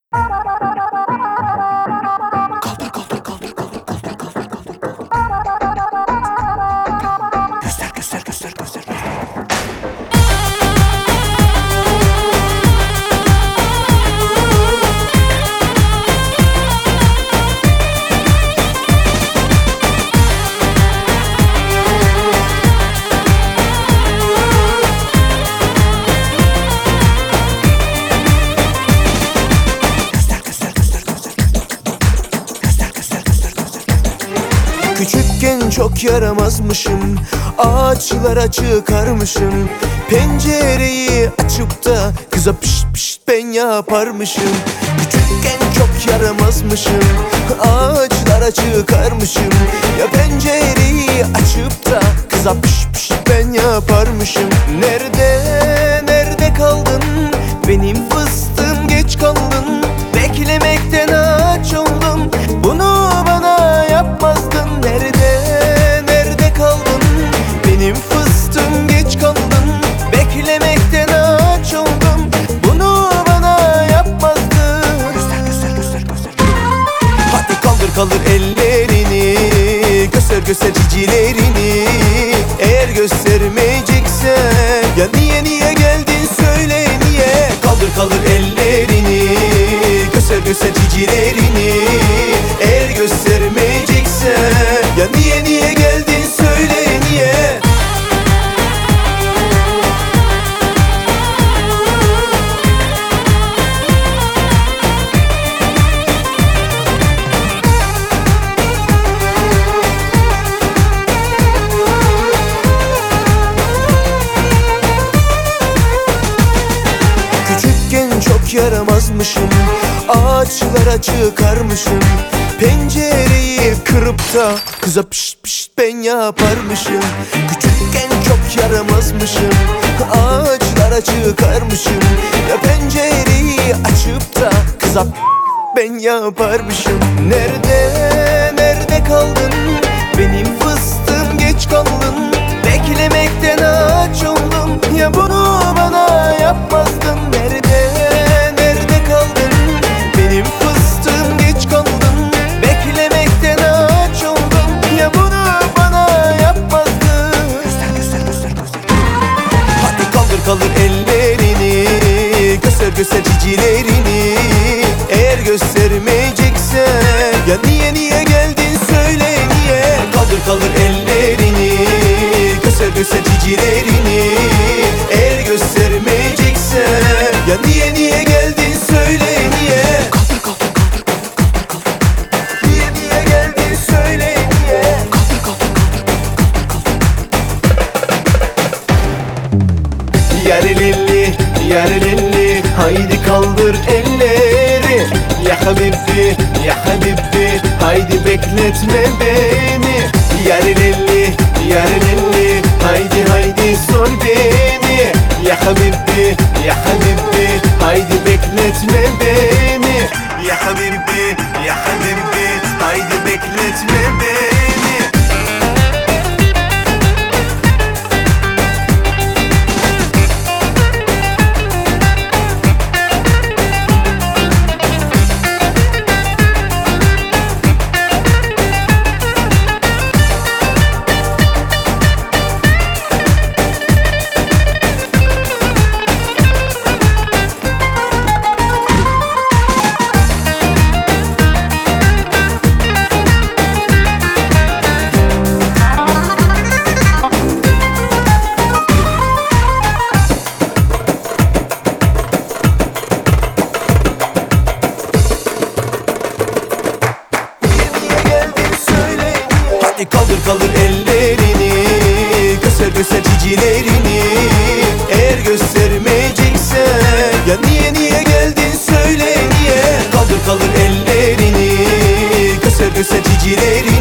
Kaldır kaldır kaldır kaldır kaldır kaldır kaldır. Göster göster göster göster. Küçükken çok yaramazmışım, ağaçlara çıkarmışım. Pencereyi açıp da kıza pişt pişt ben yaparmışım. Küçükken çok yaramazmışım, ağaçlara çıkarmışım. Ya pencereyi açıp da kıza pişt pişt ben yaparmışım. Nerede kaldın benim fıstığım, geç kaldın. Beklemekten aç oldum, bunu bana yapmazdın. Nerede kaldın benim fıstığım, geç kaldın. Beklemekten aç oldum, bunu bana yapmazdın. Göster. Hadi kaldır ellerini, göster cicilerini. Eğer göstermeyeceksen ya niye geldin söyle niye. Kaldır ellerini, göster cicilerini. Eğer göstermeyeceksen ya niye geldin söyle niye. Küçükken çok yaramazmışım, ağaçlara çıkarmışım. Pencereyi kırıp da kıza pişt pişt ben yaparmışım. Küçükken çok yaramazmışım, ağaçlara çıkarmışım. Ya pencereyi açıp da kıza ben yaparmışım. Nerede kaldın benim fıstığım, geç kaldın. Beklemekten aç oldum, ya bunu bana yapmazdın. Nerede kaldın benim fıstığım, geç kaldın. Beklemekten aç oldum, ya bunu bana yapmazdın. Göster. Hadi kaldır ellerini, göster cicilerini. Eğer göstermeyeceksen ya niye geldin söyle niye. Kaldır ellerini, göster cicilerini. Eğer göstermeyeceksen ya niye geldin söyle niye. Kaldır. Niye geldin söyle niye. Yarelilli haydi kaldır elleri. Ya habibi haydi bekletme beni. Yarelilli haydi sor beni. Ya habibi haydi bekletme beni. Ya habibi haydi bekletme beni. Kaldır ellerini, göster cicilerini. Eğer göstermeyeceksen ya niye geldin söyle niye. Kaldır ellerini, göster cicilerini.